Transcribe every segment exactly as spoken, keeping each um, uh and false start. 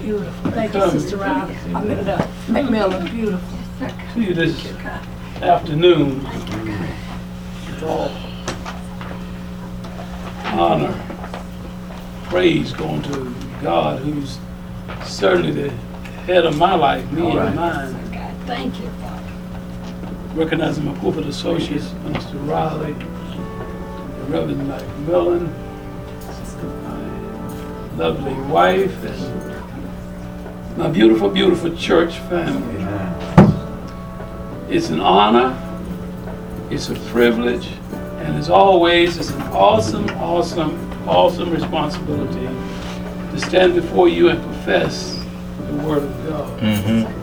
Beautiful. Thank you, Sister Riley. I mean, uh, McMillan, beautiful. See you this afternoon. With all honor, praise going to God, who's certainly the head of my life, me All right. and mine. God, thank you, Father. Recognizing my pulpit associates, Minister Riley, Reverend McMillan, my lovely wife, and my beautiful, beautiful church family. It's an honor, it's a privilege, and as always, it's an awesome, awesome, awesome responsibility to stand before you and profess the Word of God. Mm-hmm.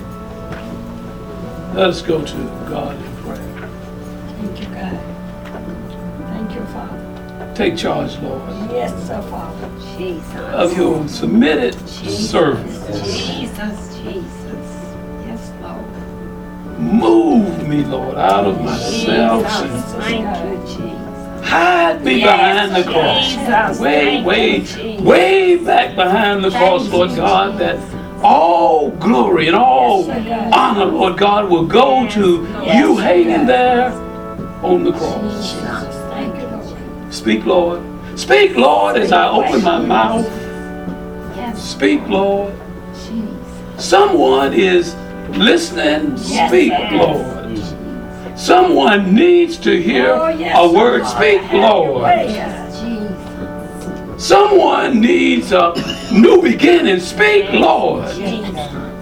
Let us go to God in prayer. Thank you, God. Thank you, Father. Take charge, Lord, Yes, sir, Father. Jesus. of your submitted servant. Jesus, Jesus. Yes, Lord. Move me, Lord, out of myself. Jesus, thank you, Jesus. Hide me Yes, behind the cross. Jesus, Way, thank way, you, Jesus. way back behind the cross, Thank Lord you, God, that all glory and all honor, Lord God, will go Yes, to Lord. you hanging there on the cross. Jesus, thank you, Lord. Speak, Lord. Speak, Lord, as I open my mouth. Yes, Speak, Lord. Jesus. Someone is listening. Yes, Speak, yes. Lord. Someone needs to hear Oh, yes, a word. Lord. Speak, Have your Lord. way. Yes, Jesus. Someone needs a new beginning. Speak, Lord. Jesus.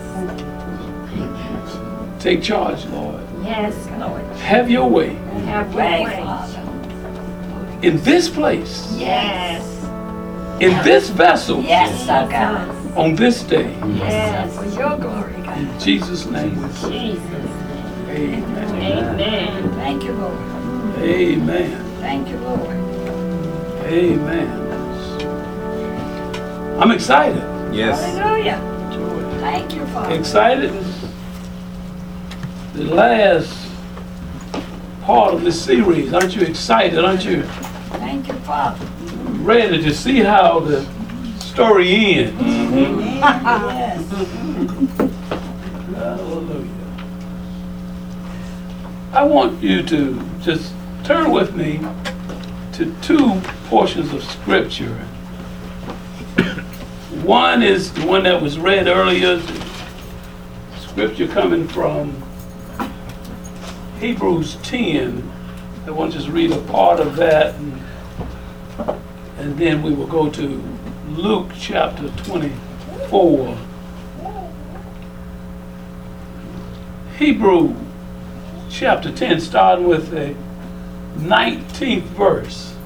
Take charge, Lord. Yes, Lord. Have your way Have your Way, way. Father. in this place, Yes. in this vessel, Yes, sir, God. on this day. Yes. For your glory, God. In Jesus' name we pray. Jesus. Amen. Amen. Thank you, Lord. Amen. Thank you, Lord. Amen. I'm excited. Yes. Hallelujah. Thank you, Father. Excited. The last part of this series. Aren't you excited? Aren't you Thank you, Father. ready to see how the story ends? Yes. Hallelujah. I want you to just turn with me to two portions of scripture. One is the one that was read earlier, the scripture coming from Hebrews ten. I want to just read a part of that, and, and then we will go to Luke chapter twenty-four. Hebrew chapter ten, starting with the nineteenth verse.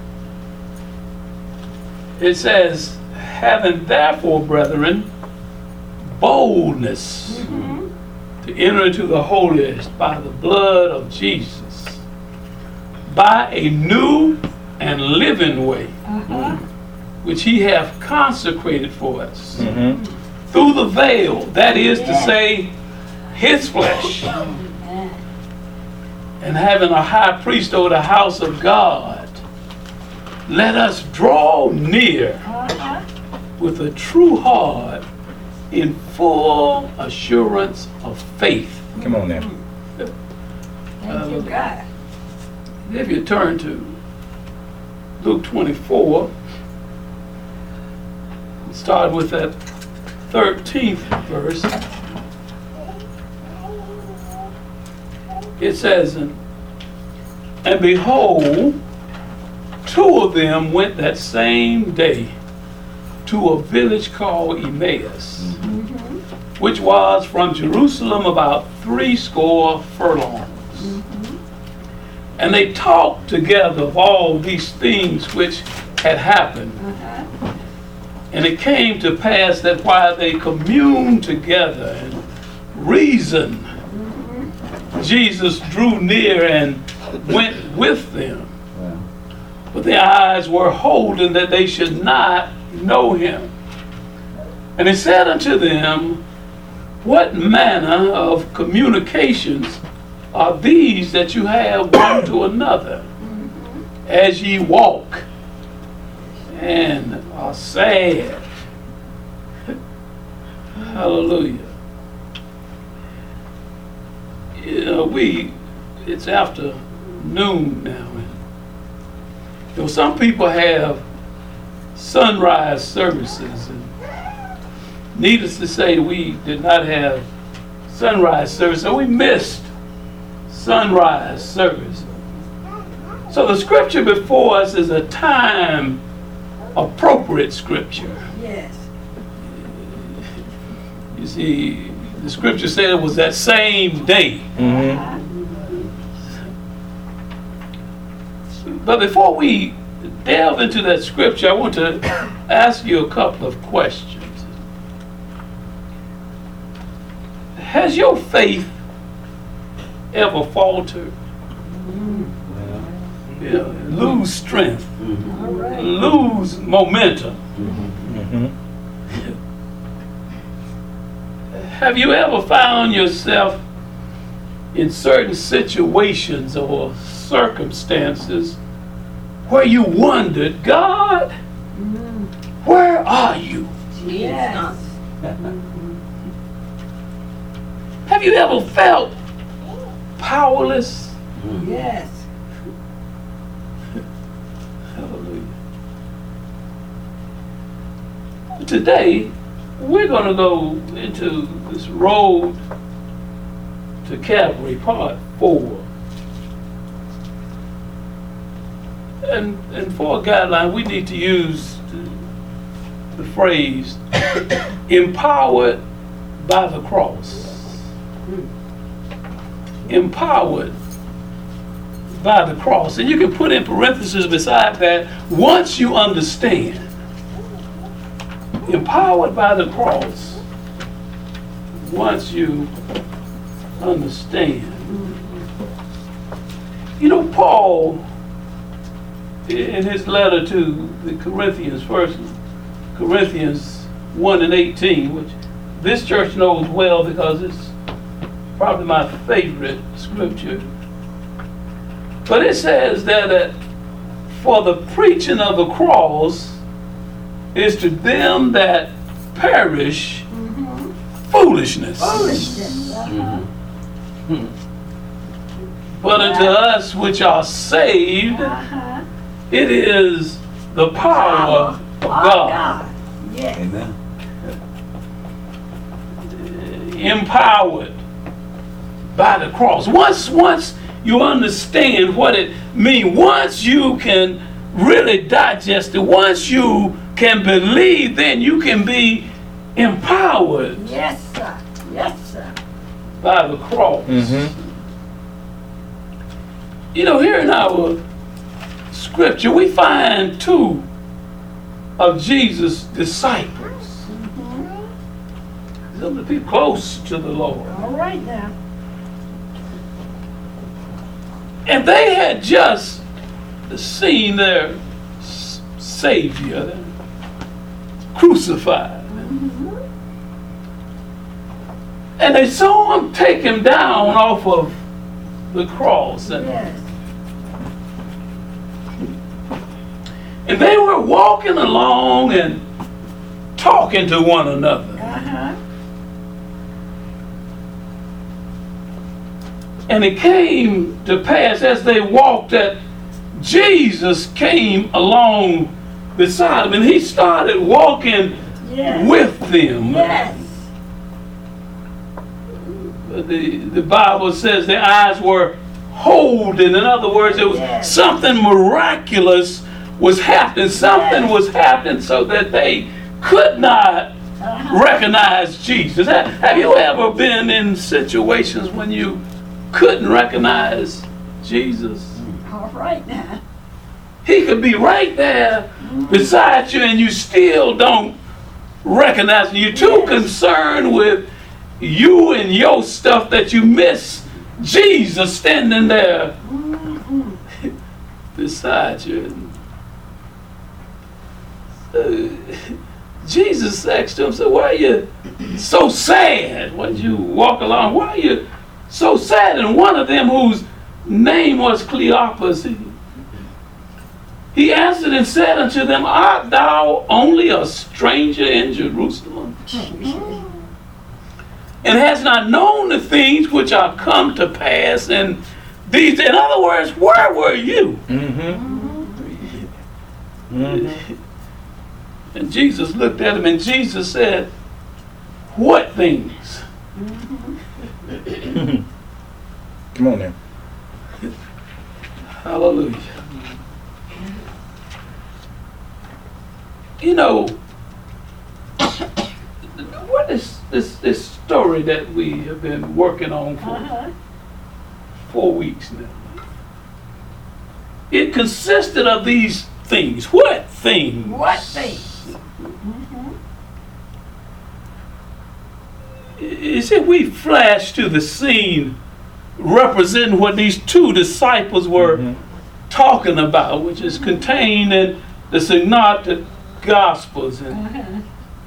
It says, having therefore, brethren, boldness to enter into the holiest by the blood of Jesus, by a new and living way, Uh-huh. which he hath consecrated for us, Mm-hmm. through the veil, that is to Yes. say, his flesh, Amen. and having a high priest over the house of God, let us draw near Uh-huh. with a true heart in full assurance of faith. Come on now. Thank you, God. If you turn to Luke twenty-four, start with that thirteenth verse. It says, and behold, two of them went that same day to a village called Emmaus, which was from Jerusalem about three score furlongs. And they talked together of all these things which had happened. Uh-huh. And it came to pass that while they communed together and reasoned, Jesus drew near and went with them. But their eyes were holden that they should not know him. And he said unto them, what manner of communications are these that you have one to another, as ye walk and are sad? Hallelujah. You know, we, it's after noon now. And, you know, some people have sunrise services. And needless to say, we did not have sunrise service, so we missed sunrise service. So the scripture before us is a time appropriate scripture. Yes. You see, the scripture said it was that same day. Mm-hmm. But before we delve into that scripture, I want to ask you a couple of questions. Has your faith ever faltered? Yeah, lose strength, All right. lose momentum? Mm-hmm. Have you ever found yourself in certain situations or circumstances where you wondered, God, where are you? Yes. Have you ever felt powerless? Yes. Hallelujah. Today, we're going to go into this road to Calvary, part four. And, and for a guideline, we need to use the, the phrase, empowered by the cross. Empowered by the cross. And you can put in parentheses beside that, once you understand. Empowered by the cross, once you understand. You know, Paul, in his letter to the Corinthians, First Corinthians one and eighteen, which this church knows well because it's probably my favorite scripture. But it says that uh, for the preaching of the cross is to them that perish foolishness. Foolishness. Uh-huh. But unto us which are saved, Uh-huh. it is the power of Our God. God. Yes. Amen. Empowered by the cross. Once, once you understand what it means, once you can really digest it, once you can believe, then you can be empowered Yes, sir. Yes, sir. by the cross. Mm-hmm. You know, here in our scripture, we find two of Jesus' disciples. Some of the people close to the Lord. All right now. And they had just seen their s- Savior crucified. And they saw him take him down off of the cross. And, Yes. and they were walking along and talking to one another. Uh-huh. And it came to pass as they walked that Jesus came along beside them, and he started walking Yes. with them. Yes. The, the Bible says their eyes were holding. In other words, it was Yes. something miraculous was happening. Something Yes. was happening so that they could not Uh-huh. recognize Jesus. Have, have you ever been in situations when you couldn't recognize Jesus? All right now. He could be right there beside you and you still don't recognize him. You're too Yes. concerned with you and your stuff that you miss Jesus standing there beside you. Uh, Jesus asked him, so why are you so sad when you walk along? Why are you so sad? And one of them, whose name was Cleopas, he, he answered and said unto them, art thou only a stranger in Jerusalem? and has not known the things which are come to pass. And these, in other words, where were you? Mm-hmm. Mm-hmm. And Jesus looked at him, and Jesus said, what things? Come on now. Hallelujah. You know, what is this, this story that we have been working on for Uh-huh. four weeks now? It consisted of these things. What things? What things? You see, we flash to the scene representing what these two disciples were Mhm. talking about, which is contained in the Synoptic Gospels. And Uh-huh.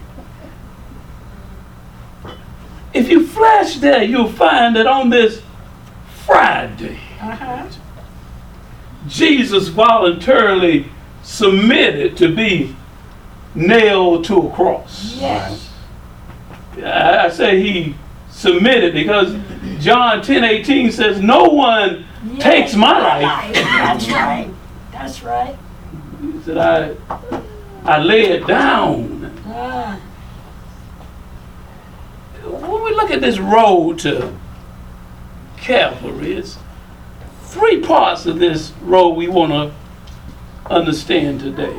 if you flash there, you'll find that on this Friday, Uh-huh. Jesus voluntarily submitted to be nailed to a cross. Yes. I I say he submitted because John ten eighteen says, no one Yes. takes my life. That's right. That's right. He said, I, I lay it down. Ah. When we look at this road to Calvary, it's three parts of this road we want to understand today.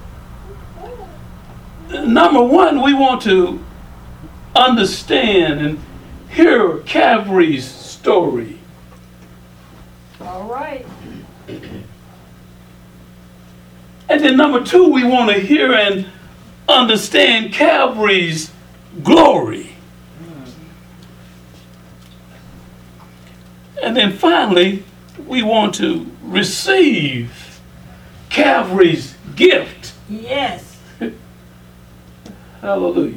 Number one, we want to understand and hear Calvary's story. All right. And then number two, we want to hear and understand Calvary's glory. And then finally, we want to receive Calvary's gift. Yes. Hallelujah.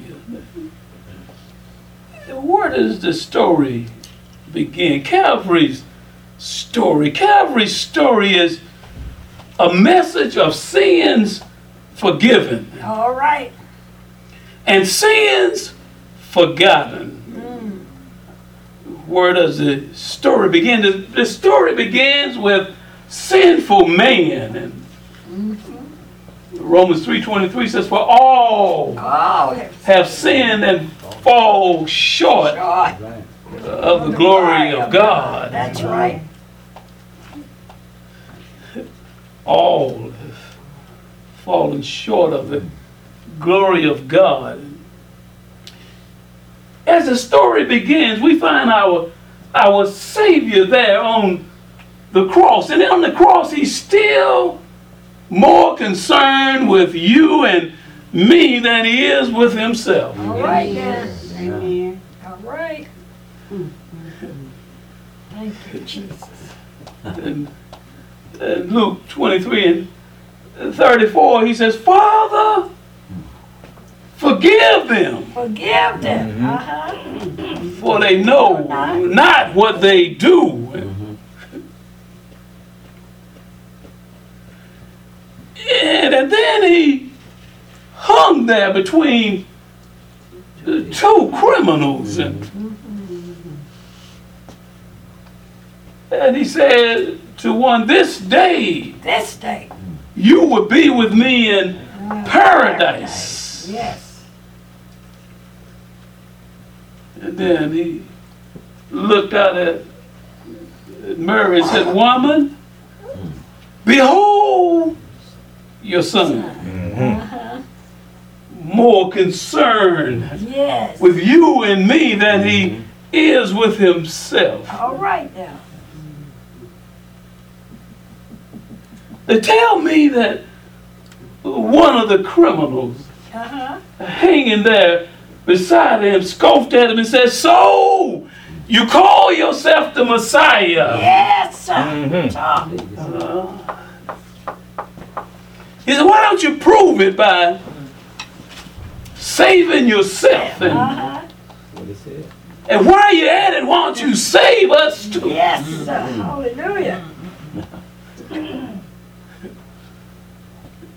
Where does the story begin? Calvary's story. Calvary's story is a message of sins forgiven All right. and sins forgotten. Where does the story begin? The, the story begins with sinful man. And Romans three twenty-three says, for all Oh, have sinned and fall short God. of the glory of God. That's right. All have fallen short of the glory of God. As the story begins, we find our, our Savior there on the cross. And on the cross, he's still more concerned with you and me than he is with himself. All right now. Amen. All right. Thank you, Jesus. And, and Luke twenty-three and thirty-four, he says, Father, forgive them, Forgive them. Mhm. Uh-huh. for they know not what they do. And, and then he hung there between two criminals. And, and he said to one, this day This day. you will be with me in paradise. Yes. And then he looked out at Mary and said, woman, behold your son. Mm-hmm. Uh-huh. More concerned Yes. with you and me than he is with himself. All right now. They tell me that one of the criminals Uh-huh. hanging there beside him scoffed at him and said, so you call yourself the Messiah? Yes, sir. Mhm. Talk. Uh, he said, why don't you prove it by saving yourself? And, Uh-huh. and while you're at it, why don't you save us too? Yes, sir. Hallelujah.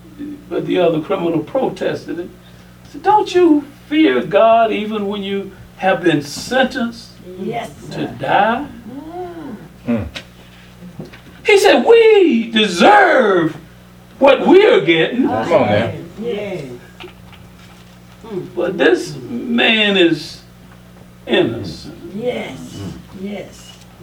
But the other criminal protested it. Said, don't you fear God even when you have been sentenced Yes, to sir. die. Mm. He said, we deserve what we're getting, Come on now. Yes. but this man is innocent. Yes. Yes.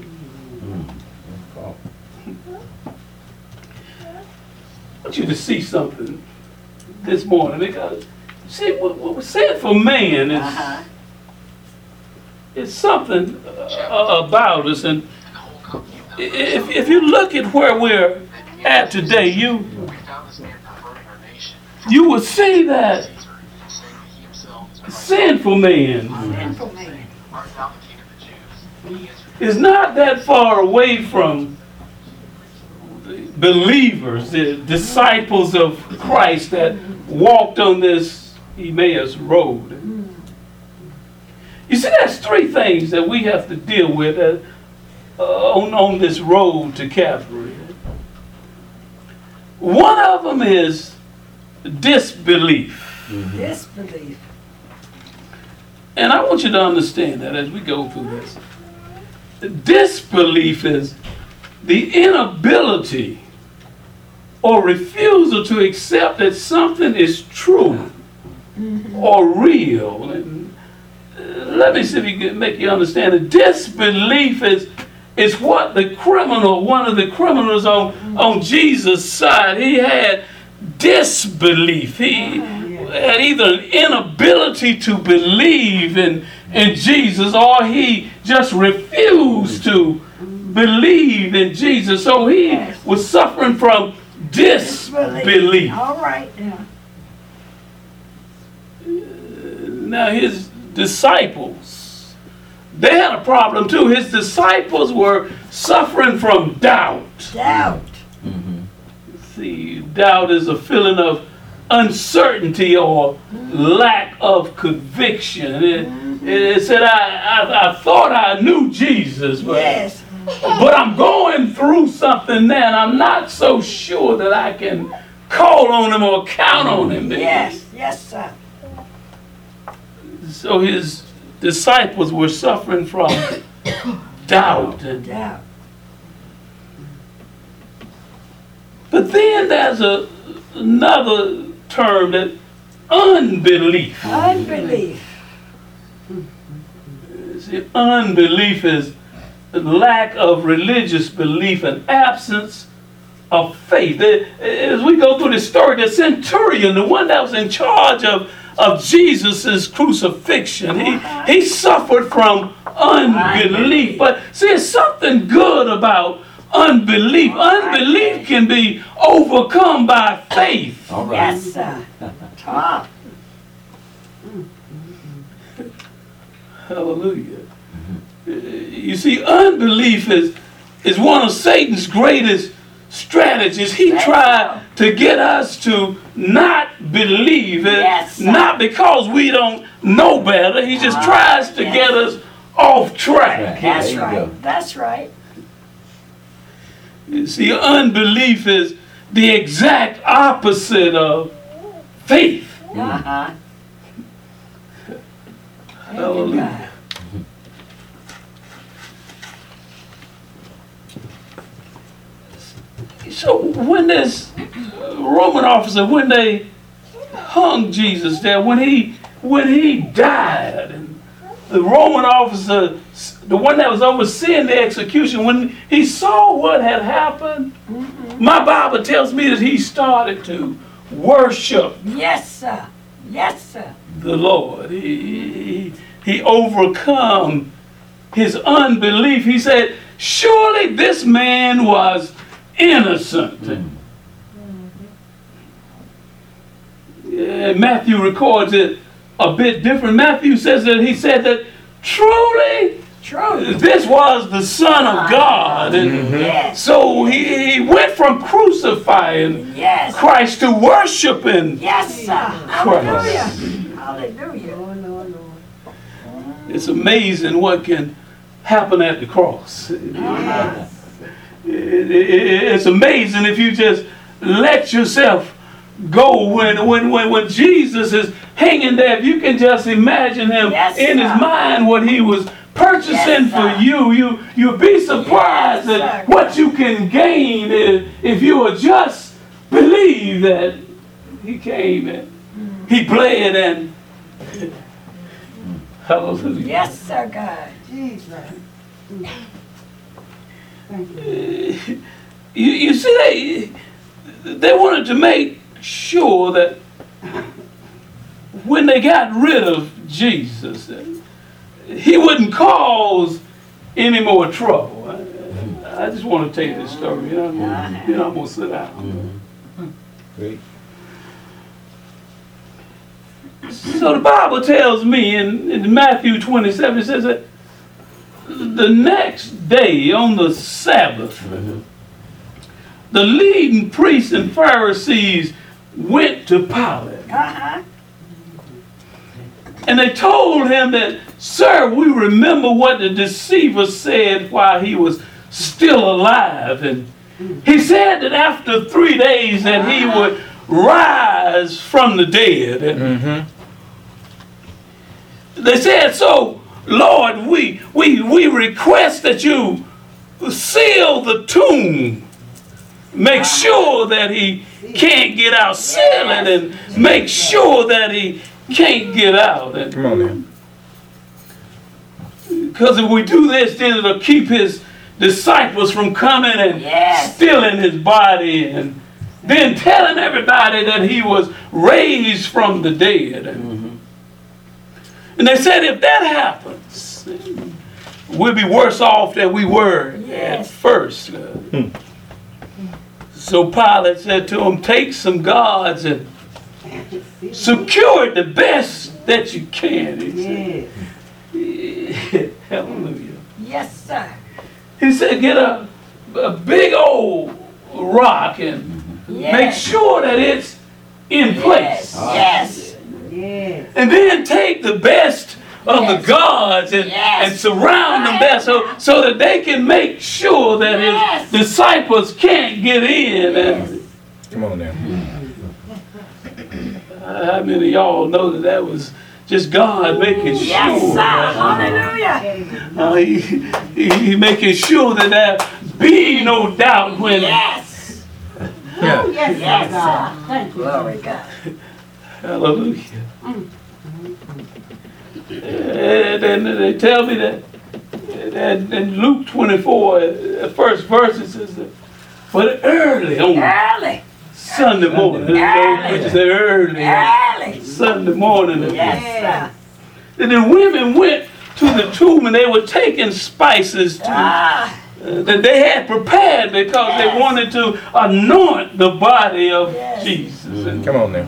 I want you to see something this morning, because see what, what was said for man is, Uh-huh. is something uh, about us, and if, if you look at where we're at today, you you will see that sinful man Sinful man. is not that far away from believers, the disciples of Christ that walked on this Emmaus road. You see, there's three things that we have to deal with uh, uh, on, on this road to Calvary. One of them is disbelief. Disbelief. And I want you to understand that as we go through this. Disbelief is the inability or refusal to accept that something is true or real. And uh, let me see if you can make you understand it. Disbelief is is what the criminal, one of the criminals on, on Jesus' side, he had disbelief. He had either an inability to believe in, in Jesus, or he just refused to believe in Jesus. So he Yes. was suffering from disbelief. All right now. Now his disciples, they had a problem too. His disciples were suffering from doubt. Doubt. See, doubt is a feeling of uncertainty or lack of conviction. It, it said, I, I, I thought I knew Jesus, but, Yes. but I'm going through something now, and I'm not so sure that I can call on him or count on him. Yes. Yes, sir. So his disciples were suffering from doubt. And, Doubt. but then there's a, another term, that unbelief. Unbelief. See, unbelief is the lack of religious belief and absence of faith. As we go through this story, the centurion, the one that was in charge of, of Jesus' crucifixion, he, he suffered from unbelief. But see, it's something good about unbelief. Unbelief can be overcome by faith. All right. Yes, sir. Talk. Hallelujah. Uh, You see, unbelief is, is one of Satan's greatest strategies. He That's tried to get us to not believe. It, Yes, sir. not because we don't know better. He just Ah, tries to yes. get us off track. That's There you right. go. That's right. You see, unbelief is the exact opposite of faith. Uh-huh. Hallelujah. So when this Roman officer, when they hung Jesus there, when he when he died, and the Roman officer, the one that was overseeing the execution, when he saw what had happened, my Bible tells me that he started to worship Yes, sir. Yes, sir. the Lord. He, he, he overcome his unbelief. He said, surely this man was innocent. Yeah, Matthew records it a bit different. Matthew says that he said that truly True. this was the Son of God. And Yes. so he, he went from crucifying Yes. Christ to worshiping. Yes, sir. Hallelujah. Hallelujah. It's amazing what can happen at the cross. Uh-huh. It- it- It's amazing if you just let yourself go when, when, when, when Jesus is hanging there. If you can just imagine him Yes, in his sir. mind what he was purchasing Yes, sir. for you, you, you'd be surprised Yes, at sir. what you can gain if, if you will just believe that he came and he bled and hallelujah. Yes, sir, God. Jesus. You, you see, they, they wanted to make sure that when they got rid of Jesus, he wouldn't cause any more trouble. I, I just want to tell you this story. You know, I'm gonna, you know, I'm gonna sit down. Great. So the Bible tells me in, in Matthew twenty-seven, it says that the next day on the Sabbath, the leading priests and Pharisees went to Pilate. Uh-huh. And they told him that, sir, we remember what the deceiver said while he was still alive. And he said that after three days that he would rise from the dead. And Mm-hmm. they said, so, Lord, we, we, we request that you seal the tomb. Make sure that he can't get out. Seal it and make sure that he can't get out. And Come on now. because if we do this, then it'll keep his disciples from coming and Yes. stealing his body and then telling everybody that he was raised from the dead. And, and they said, if that happens, we'll be worse off than we were at Yes. first. Uh, So Pilate said to him, take some guards and secure it the best that you can. He said, hallelujah. Yes, sir. He said, get a, a big old rock and Yes. make sure that it's in place. Yes. Yes. And then take the best of Yes. the guards and, Yes. and surround them there so, so that they can make sure that Yes. his disciples can't get in. And Come on now. how many of y'all know that that was just God making sure Yes, sir. that Hallelujah. uh, he, he, he making sure that there be no doubt when Yes. Yeah. Yes, Yes, God. sir. Thank you. Glory, God. hallelujah. And then they tell me that, that in Luke twenty-four, the first verse, it says that, but early on Early. Sunday morning, Early. they say early on Early. Sunday morning, Yes, sir. and the women went to the tomb and they were taking spices to, Ah. uh, that they had prepared because Yes. they wanted to anoint the body of Yes. Jesus. And, Come on now.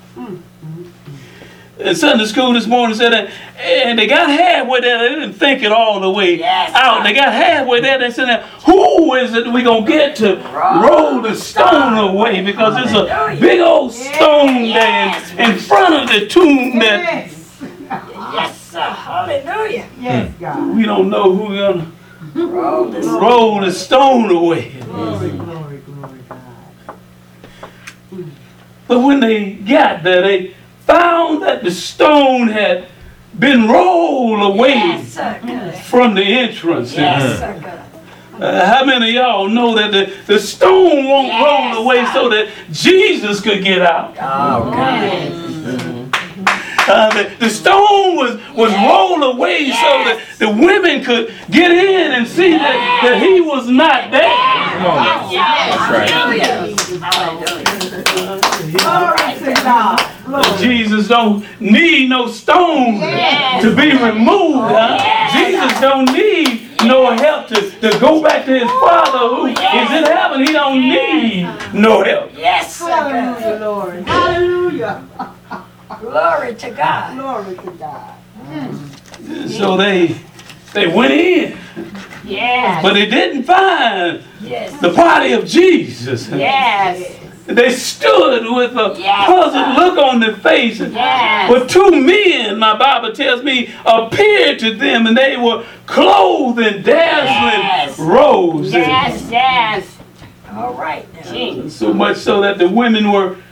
and Sunday school this morning said that, and they got halfway there. They didn't think it all the way Yes. out. They got halfway there. They said, who is it we gonna get to roll the stone away? Because it's a Hallelujah. big old stone Yes. there in, in front of the tomb that Yes. Yes, sir. Hallelujah. Yes, God. we don't know who's gonna Roll this. roll the stone away. Glory, glory, glory, God. But when they got there, they found that the stone had been rolled away Yes, sir. God. from the entrance. Yes, sir. God. Uh, how many of y'all know that the, the stone won't Yes, roll away sir. so that Jesus could get out? Oh, God. Uh, the, the stone was, was Yes. rolled away so that the women could get in and see that, that he was not there. Come on now. That's right. Hallelujah. Glory to God. But Glory. Jesus don't need no stone Yes. to be removed. Huh? Yes. Jesus don't need no help to, to go back to his Father who is in heaven. He don't need no help. Yes, sir. God. Hallelujah, Lord. Hallelujah. Glory to God. Glory to God. So they they went in, Yes. but they didn't find Yes. the body of Jesus. Yes. They stood with a Yes. puzzled look on their face. Yes. But two men, my Bible tells me, appeared to them, and they were clothed in dazzling Yes. robes. Yes, yes. All right now. So much so that the women were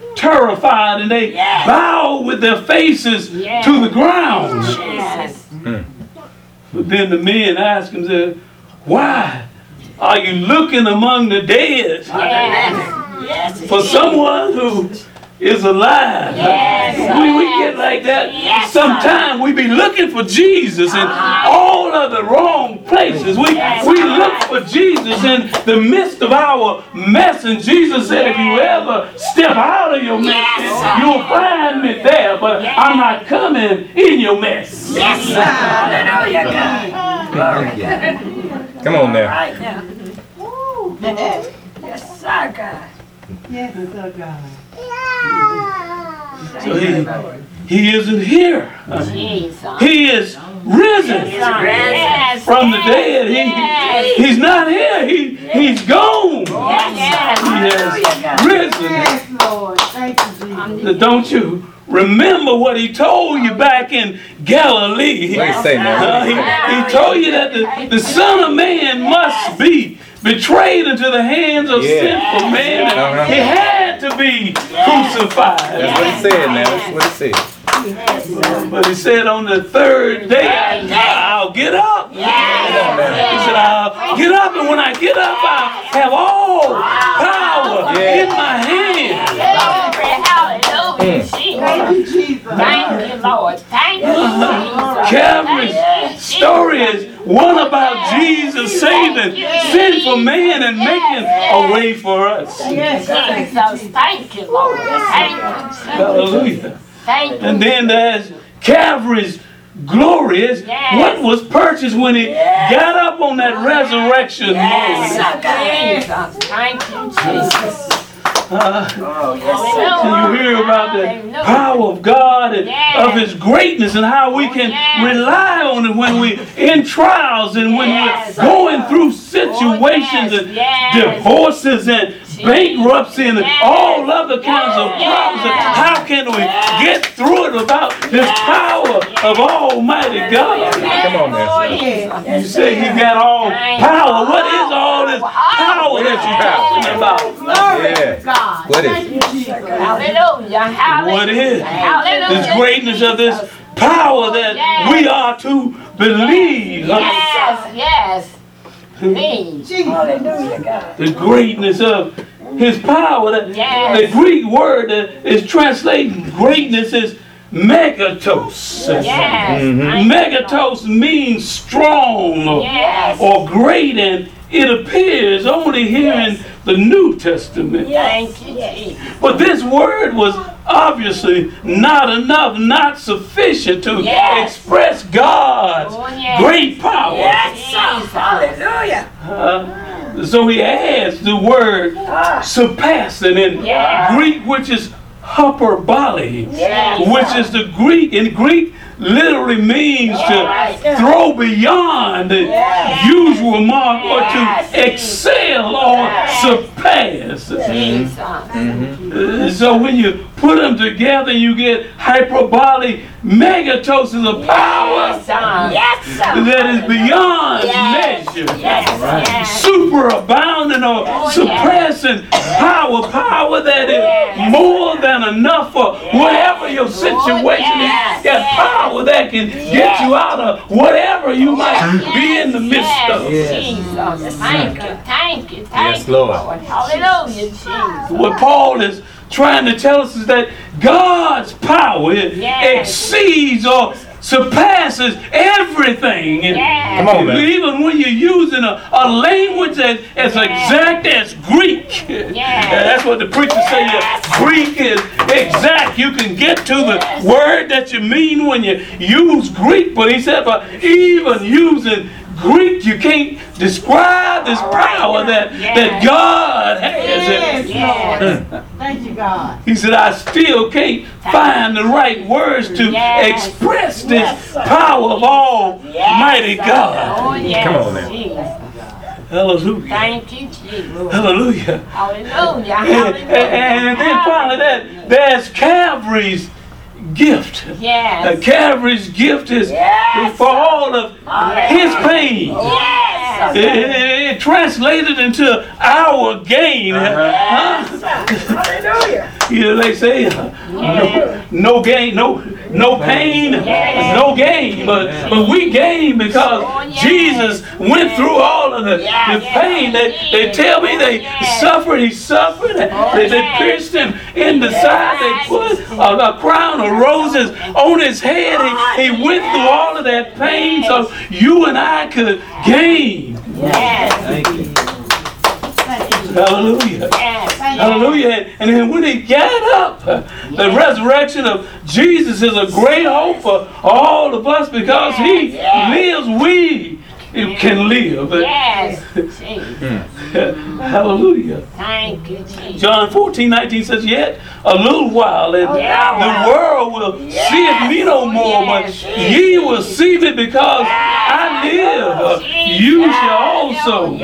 terrified and they Yes. bowed with their faces Yes. to the ground. Yes. But then the men asked him, said, why are you looking among the dead Yes. Yes. for someone who is alive? Yes. We, we get like that. Yes. Sometimes we be looking for Jesus in all of the wrong places. We, we look for Jesus in the midst of our mess. And Jesus said, if you ever step out of your mess, Yes. you'll find me there. But I'm not coming in your mess. Yes, sir. Hallelujah, God. Glory. Come on now. Right now. Yes, sir, God. Yes, sir, God. So he, he isn't here. Jesus. He is risen Yes. from the dead. He, Yes. he's not here. He, he's gone. Yes. He has risen. Yes, Lord. Thank you, Jesus. Don't you remember what he told you back in Galilee? What do you say Uh, now? he, he told you that the, the Son of Man must be betrayed into the hands of Yeah. sinful men. And Uh-huh. he had to be crucified. That's what he said now. That's what he said. But he said on the third day, I'll get up. He said, I'll get up, and when I get up, I'll have all power Yeah. in my hand. Glory. Hallelujah, Jesus. Thank you, Jesus. Thank you, Lord. Thank you, Jesus. Calvary's Thank you, story is one about Jesus saving sinful man and making a way for us. Yes, thank you, Jesus. Thank you, Lord. Thank you, Jesus. Hallelujah. Thank you. And then there's Calvary's glory is Yes. what was purchased when he got up on that resurrection Yes, morning. Jesus. Thank you, Jesus. Uh, Oh, and you hear about the power of God and of His greatness and how we can rely on it when we're in trials and when Yes. we're going through situations and Yes. divorces and bankruptcy and Yes. all other kinds of problems. And how can we get through it without this power of Almighty God? Come on now. You say He got all power. What is all this power that you're talking about? Glory Yeah. to God. What is Thank it? you, Jesus. Hallelujah. Hallelujah. What is Hallelujah. this greatness of this power that we are to believe? Yes, yes. Me. Jesus. Hallelujah, God. The greatness of His power. That Yes. the Greek word that is translating greatness is megatos. Yes. Mhm. Megatos means strong or, Yes. or great, and it appears only here in the New Testament. Thank you, Jesus. But this word was obviously not enough, not sufficient to Yes. express God's Oh, yes. great power. Yes, Jesus. Hallelujah. Uh, so he adds the word surpassing in Yeah. Greek, which is hyperbole, Yes. which is the Greek. In Greek, literally means Yes. to throw beyond the Yes. usual mark or Yes. to excel or Yes. surpass. Jesus. Uh, So when you put them together, you get hyperbolic megatos is a power Yes, sir. Yes, sir. that is beyond Yes. measure. Yes, yes. Superabounding or Oh, suppressing power, power that is Yes. more than enough for whatever your situation yes, is. Got yes. power that can get you out of whatever you might be in the midst Yes, of. Jesus. Thank you, thank you, thank Yes, you, Lord. Hallelujah, Jesus. What Paul is trying to tell us is that God's power Yes. exceeds or surpasses everything. And Yes. Come on, man. even when you're using a, a language as, as exact as Greek. Yes. That's what the preacher say. Yes. Greek is exact. You can get to the word that you mean when you use Greek. But he said, but even using Greek, you can't describe this All right. power that, Yes. that God has. Yes, Yes. Lord. Thank you, God. He said, I still can't find the right words to Yes. express this Yes. power of Almighty Yes, God. Oh, yes, Come on now. Jesus. Hallelujah. Thank you, Jesus. Hallelujah. Hallelujah. And, Hallelujah. and then finally, that there's Calvary's gift. Uh, Yes. Calvary's gift is Yes. for all of His pain. Yes. It, it- it translated into our gain. Huh? Hallelujah. You know, they say, uh, no, no gain, no no pain, no gain. But but we gain because Jesus went through all of the, the pain. They, they tell me they suffered, he suffered. They, they pierced him in the side. They put a, a crown of roses on his head. He, he went through all of that pain so you and I could gain. Thank you. Hallelujah. Hallelujah. And then when he got up, the resurrection of Jesus is a great hope for all of us because he lives, we can live. Yes. Hallelujah. Thank you, Jesus. John fourteen nineteen says, yet a little while and the world will see me no more, but ye will see me because I live. You shall also live.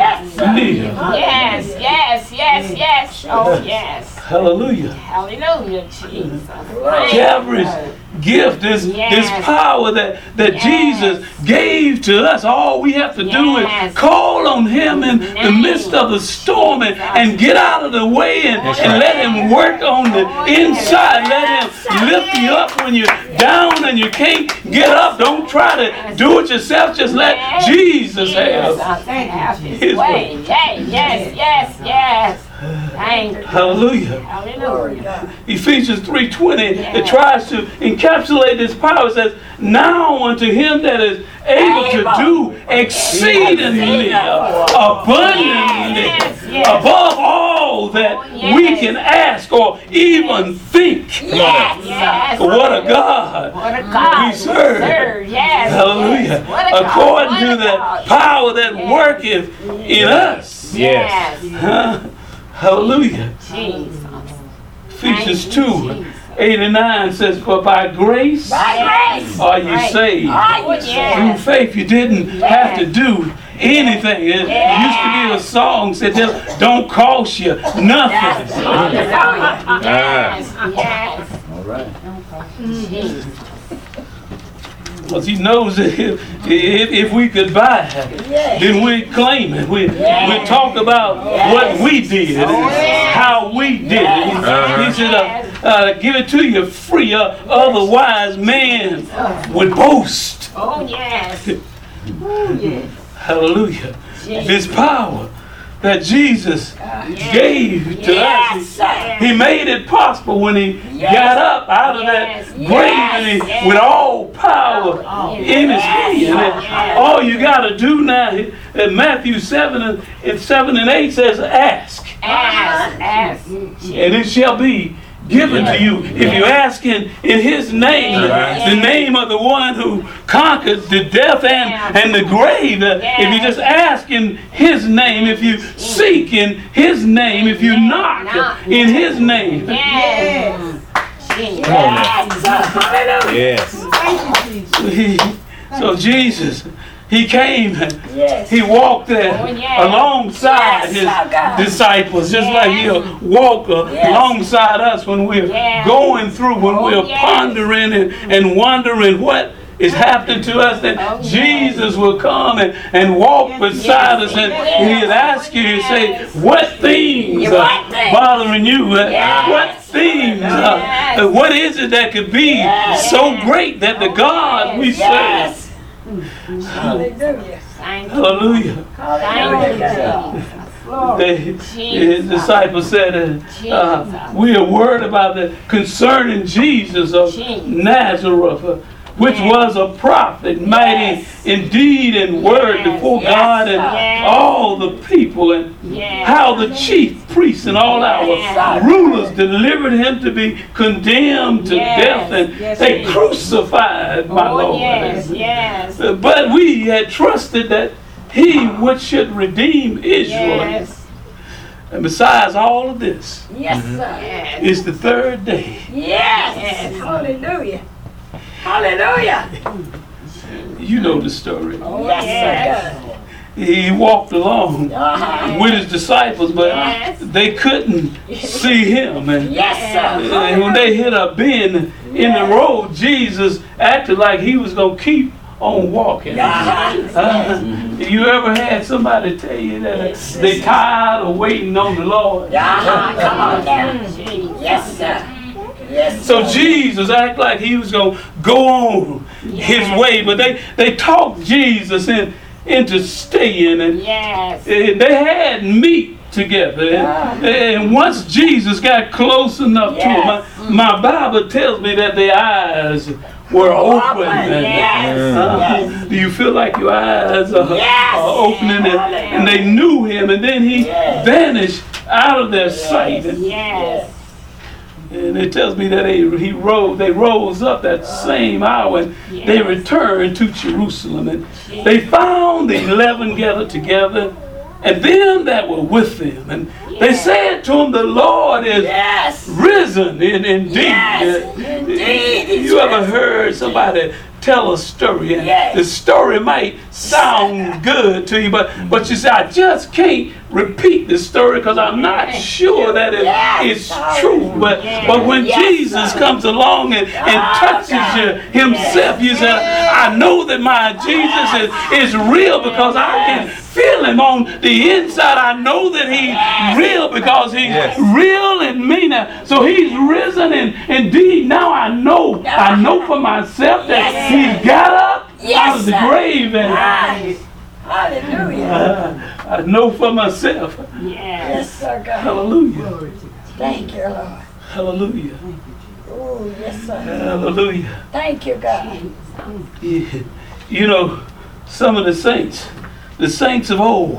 Yes, yes, yes, yes. Oh, yes. Hallelujah. Hallelujah, Jesus. Calvary's gift, this, Yes. this power that, that Yes. Jesus gave to us. All we have to do Yes. is call on him in the Name. midst of the storm and, and get out of the way and, and let him work on the Oh, yes. inside. Let him lift you up when you're down and you can't get up. Don't try to do it yourself. Just let Yes. Jesus have. Have his His way. Yes, yes, yes, yes. Thank you. Hallelujah. Hallelujah. Ephesians three twenty, it tries to encapsulate this power. It says, now unto him that is able to do exceedingly abundantly Yes, yes. above all that Oh, we yes. can ask or even think. Yes, yes. What a God What a God we serve. Yes, yes. Hallelujah. What a God. According What to a the God. power that Yes. worketh in us. Yes. Huh? Hallelujah. Jesus. Ephesians Thank you, two Jesus. eight and nine says, for by grace By grace. are you Right. saved. Oh, Through yes. faith, you didn't have to do anything. It used to be a song said, just don't cost you nothing. Ah. Yes, yes. All right. Jesus. Because he knows that if, if, if we could buy it, then we'd claim it. We, we'd talk about what we did and how we did it. He, Uh-huh. he said, uh, uh, give it to you free, uh, otherwise man would boast. Oh, yes. Hallelujah. This power that Jesus gave to Yes, us. sir. He made it possible when he Yes. got up out of Yes. that grave and he, Yes. with all power Oh, in his hand. yes. And Yes. all you got to do now, in Matthew seven and, and seven and eight says, ask, Ask, ask. and it shall be given to you. If you ask in, in his name, Yes. the name of the one who conquered the death and, and the grave. Uh, If you just ask in his name, if you seek in his name, if you knock in his name. Yes. Jesus. Come on now. Yes, sir. Hallelujah. Yes. He- So Jesus, he came, Yes. he walked there Oh, yes. alongside Yes, our God. his disciples, just Yes. like he'll walk uh, Yes. alongside us when we're Yes. going through, when Oh, we're yes. pondering and, and wondering what is happening to us, that Oh, yes. Jesus will come and, and walk beside us and Yes. he'll ask you, he'll say, Yes. what things Yeah, are what things? bothering you? Uh, Yes. What things? uh, Yes. uh, what is it that could be Yes. so great that the God we serve? Yes. Hallelujah. Thank you. Hallelujah. Thank you, Jesus. They, his disciples said, uh, uh, we are worried about the concerning Jesus of Jesus. Nazareth, uh, which Yes. was a prophet, mighty Yes. in deed and word Yes. before Yes. God and Yes. all the people, and Yes. how the chief priests and all our Yes. rulers delivered him to be condemned to Yes. death, and Yes, they yes. crucified my Oh, Lord. yes, yes. Uh, But we had trusted that he which should redeem Israel. Yes. And besides all of this, Yes, sir. Yes. it's the third day. Yes. Hallelujah. Hallelujah. You know the story. Yes, sir. He walked along Uh-huh. with his disciples, but Yes. they couldn't see him. And, Yes, sir. and when they hit a bend in the road, Jesus acted like he was going to keep on walking. Uh, you ever had somebody tell you that they tired of waiting on the Lord? Come on now. Yes, sir. Yes, So Jesus acted like he was going to go on his way, but they, they talked Jesus in, into staying, and yes. eh, they had meat together. And, and once Jesus got close enough to him, my, my Bible tells me that their eyes were open. And, Yes. uh, do you feel like your eyes are, Yes. are opening? And, and they knew him, and then he vanished out of their sight. And, Yes. and it tells me that they he rose they rose up that same hour, and they Yes. returned to Jerusalem, and they found the eleven gathered together, and them that were with them, and they Yes. said to him, the Lord is Yes. risen in, indeed. Yes, Uh, indeed, he's You ever risen. heard somebody tell a story, and Yes. the story might sound good to you, but but you say, I just can't repeat the story because I'm not sure that it Yes. is true. But Yes. but when Yes, Jesus sir. comes along and, and Oh, touches God. you himself, you say, I know that my Jesus is, is real because I can feel him on the inside. I know that he's real because he's Yes. real in me now. So he's risen, and indeed now I know, I know for myself that Yes. he's got up Yes, out of the sir. grave, and Right. Hallelujah. uh, I know for myself. Yes. Yes, sir, God. Hallelujah. Thank you, Lord. Hallelujah. Oh, yes, sir. Hallelujah. Thank you, God. Yeah. You know, some of the saints, the saints of old,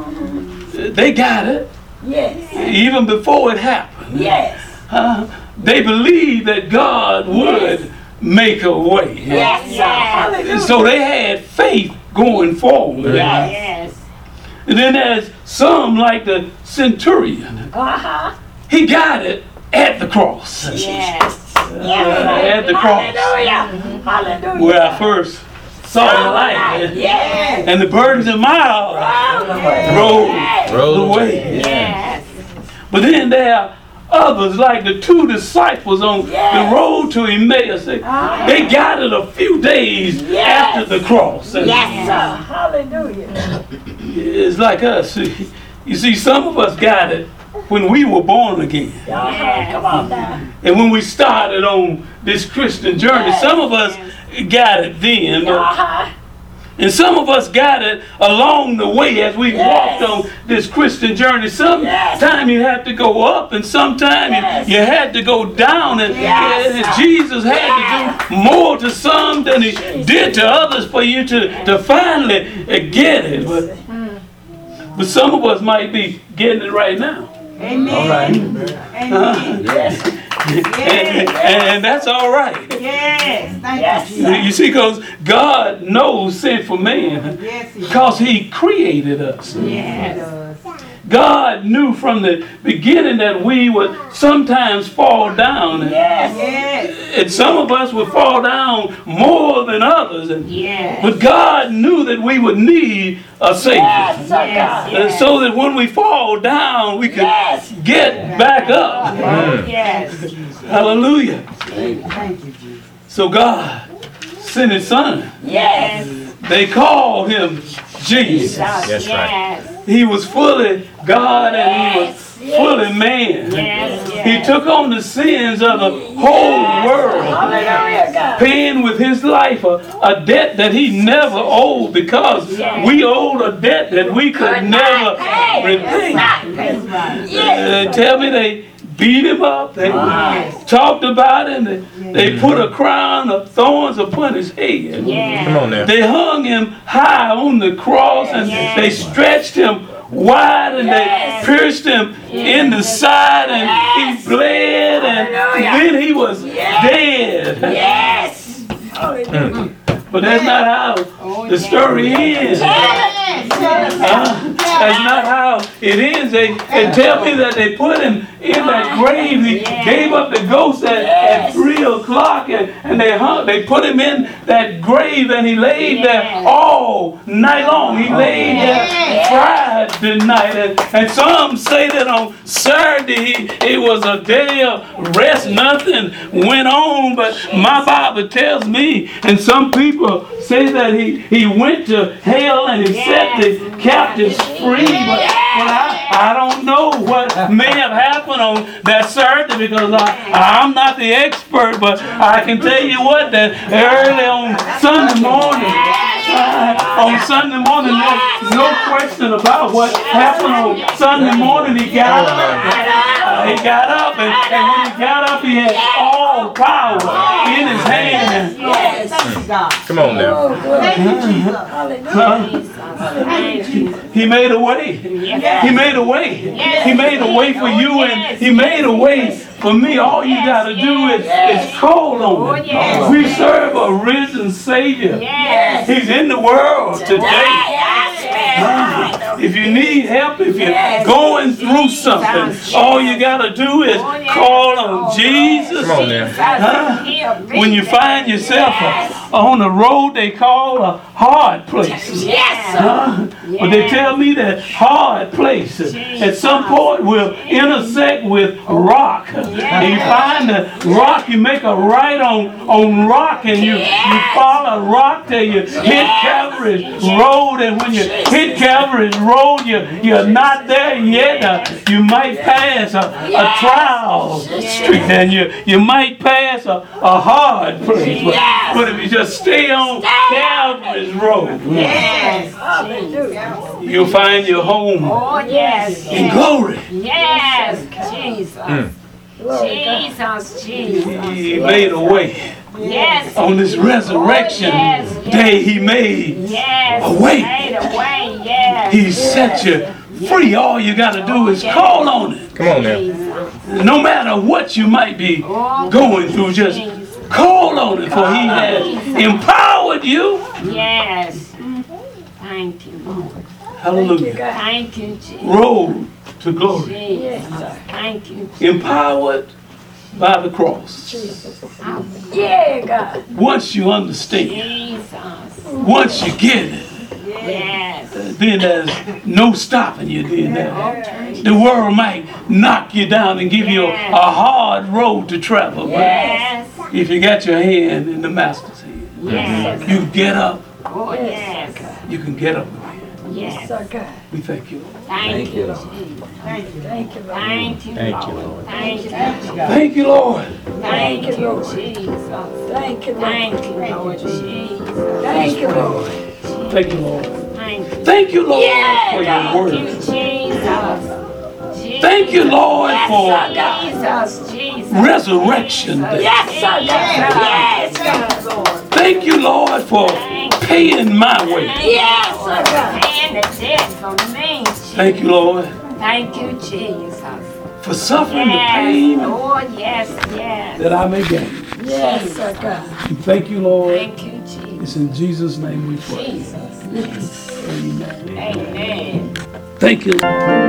they got it Yes. even before it happened. Yes. Uh, they believed that God would make a way. Yes, sir. Hallelujah. So they had faith going forward. Yes. And then there's some like the centurion. Uh-huh. He got it at the cross. Yes. Uh, at the cross. Hallelujah. Hallelujah. Where I first saw the light. Yes. And the burdens of miles rolled Roll away. Yes. But then there are others like the two disciples on Yes. the road to Emmaus. They, they got it a few days Yes. after the cross. And Yes, sir. Hallelujah. it's like us. You see, some of us got it when we were born again. Uh-huh. Come on now. And when we started on this Christian journey, Yes. some of us got it then. But, Uh-huh. and some of us got it along the way as we Yes. walked on this Christian journey. Sometimes Yes. you have to go up, and sometimes Yes. you, you had to go down. And, Yes. and Jesus had to do more to some than he did to others for you to, to finally uh, get it. But, but some of us might be getting it right now. Amen. All right. Amen. Yes. And, and that's all right. Yes. Thank Yes. you, Jesus. You see, because God knows sinful man Yes, He because he created us. Yes. does. God knew from the beginning that we would sometimes fall down. And, Yes. Yes. and some of us would fall down more than others. And, Yes. but God knew that we would need a Savior. Yes, sir, God. And so that when we fall down, we can Yes. get back up. Yes. Hallelujah. Thank you, Jesus. So God sent his son. Yes. They called him Jesus. That's right. Yes. He was fully God and he was Yes. fully man. Yes. He took on the sins of the whole world, Hallelujah, God. paying with his life a, a debt that he never owed because Yes. we owed a debt that we could never Hey, repay. that's right. Yes. Uh, tell me they beat him up, they talked about him, they, they put a crown of thorns upon his head. Come on now. They hung him high on the cross and Yes. they stretched him wide and Yes. they pierced him in the side and Yes. he bled and Hallelujah. then he was Yes. dead. Yes. Hallelujah. But that's not how the story ends. Uh, that's not how it ends. They, they tell me that they put him in that grave. He gave up the ghost at, at three o'clock and, and they hung, they put him in that grave and he laid there all night long. He laid there, cried died tonight. And, and some say that on Saturday it was a day of rest, nothing went on. But my Bible tells me, and some people say that he, he went to hell and he set the captives free. But, but I, I don't know what may have happened on that Saturday because I, I'm not the expert, but I can tell you what, that early on Sunday morning, uh, on Sunday morning, there's no question about what happened on Sunday morning. He got up, uh, he got up, and, and when he got up, he had all power in his hand. Yes. Thank you, God. Come on now. Thank you, Jesus. Uh, he made a way. He made a way. He made a way for you, and he made a way for me. All you got to do is, is call on him. We serve a risen Savior. He's in the world today. Uh, if you need help, if you're going through something, all you got to do is call on Jesus. Come on now. Uh, when you find yourself uh, on a road they call a hard place. Yes, Uh, but they tell me that hard place uh, at some point will intersect with rock. And you find the rock, you make a right on, on rock, and you, you follow rock till you hit Calvary's Road. And when you hit Calvary's Road, you, you're not there yet. Uh, you might pass a, a trial street, and you, you might pass a, a hard place. But, but if you just stay on Calvary's Road, you'll find your home oh, yes. in glory. Yes, Jesus. Mm. Jesus, Jesus. He made a way. Yes. On this resurrection Oh, yes, yes. day, he made Yes. a way. Made a way, yes. He set you free. All you got to do is call on it. Come on now. No matter what you might be going through, just call on it, for he has empowered you. Yes. Thank you, Lord. Hallelujah. Thank you, Jesus. Road to glory. Jesus. Thank you. Empowered by the cross. Yeah, God. Once you understand, Jesus. once you get it, Yes. then there's no stopping you. Then there. The world might knock you down and give you a, a hard road to travel. But Yes. if you got your hand in the master's hand, Yes. you get up. Oh, yes. You can get up again. Yes. We thank you, Lord. Thank you, Jesus. Thank you. Thank you, Thank you, Thank you, Lord. Lord. Thank you. Thank you, Lord. Thank you, Jesus. Thank you, Lord. Thank you, Lord Jesus. Thank you, Lord. Thank you, Lord. Thank you. Thank you, Lord, for your Thank you, word. Jesus. Thank you, Lord, Yes, for Jesus, Jesus. resurrection day. Yes, sir. Yes, sir. Lord. Thank you, Lord, for paying my way. Yes, sir. And the debt for me. Thank you, Lord, Thank you, Jesus. for suffering the Yes, pain Lord, yes, yes. that I may gain. Yes, sir, God. And thank you, Lord. Thank you, Jesus. It's in Jesus' name we pray. Jesus. Amen. Amen. Thank you.